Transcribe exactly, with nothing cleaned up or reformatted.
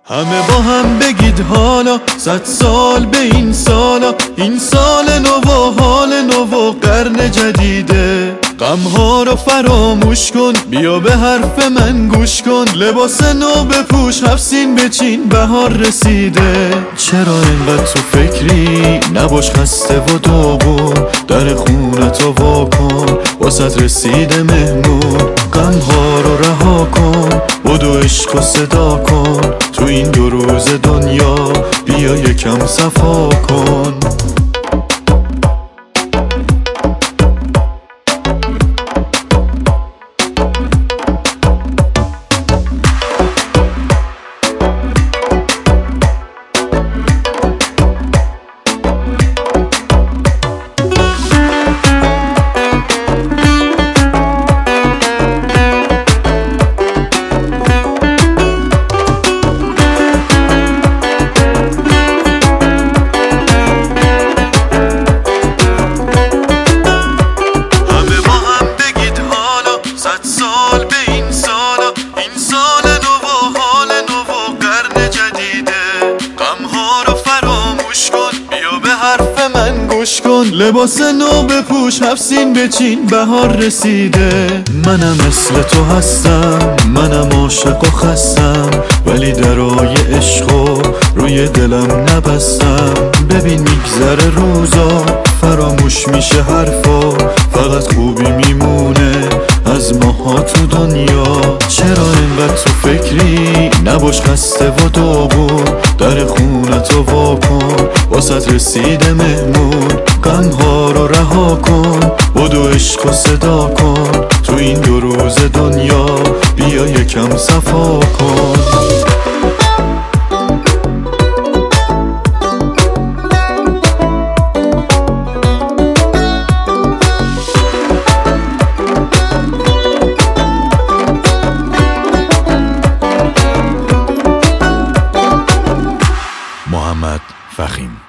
همه با هم بگید حالا، صد سال به این سالا، این سال نو و حال نو و قرن جدیده. غمها رو فراموش کن، بیا به حرف من گوش کن، لباس نو بپوش، هفت سین بچین، بهار رسیده. چرا اینقدر تو فکری؟ نباش خسته و داغون، در خونتو وا کن، واسه رسیده مهمون. غمها رو رها کن، بدو عشق و صدا کن، تو این دو روز دنیا بیا یکم صفا کن. لباس نو بپوش، هفت سین بچین، بهار رسیده. منم مثل تو هستم، منم عاشق و خستم، ولی درای عشقو روی دلم نبستم. ببین میگذره روزا، فراموش میشه حرفا، فقط خوبی میمونه از ماها تو دنیا. چرا اینقدر تو فکری؟ نباش خسته و داغون، در خونتو وا کن، واسه رسیده مهمون. غمها رو رها کن، بدو عشق و صدا کن، تو این دو روز دنیا بیا یکم صفا کن. محمد فخیم.